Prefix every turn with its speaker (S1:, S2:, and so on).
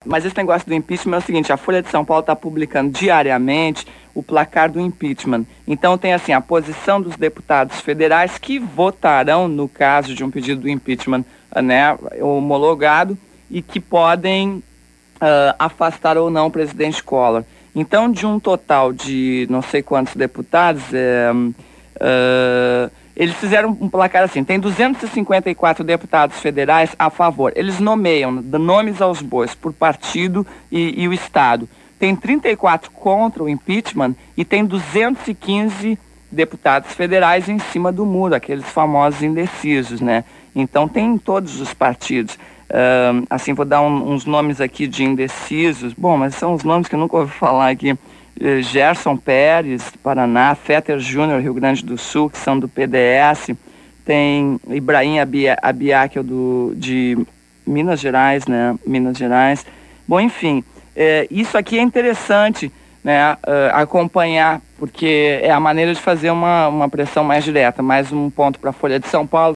S1: Mas esse negócio do impeachment é o seguinte, a Folha de São Paulo está publicando diariamente o placar do impeachment. Então tem assim, a posição dos deputados federais que votarão no caso de um pedido do impeachment, né, homologado, e que podem afastar ou não o presidente Collor. Então, de um total de não sei quantos deputados, eles fizeram um placar assim, tem 254 deputados federais a favor. Eles nomeiam, dão nomes aos bois por partido e o estado. Tem 34 contra o impeachment e tem 215 deputados federais em cima do muro, aqueles famosos indecisos, né? Então tem em todos os partidos. Assim, vou dar uns nomes aqui de indecisos. Bom, mas são os nomes que eu nunca ouvi falar aqui. Gerson Pérez, Paraná, Fetter Júnior, Rio Grande do Sul, que são do PDS, tem Ibrahim Abiá, que é de Minas Gerais, né? Minas Gerais. Bom, enfim, isso aqui é interessante, né? Acompanhar, porque é a maneira de fazer uma pressão mais direta. Mais um ponto para a Folha de São Paulo.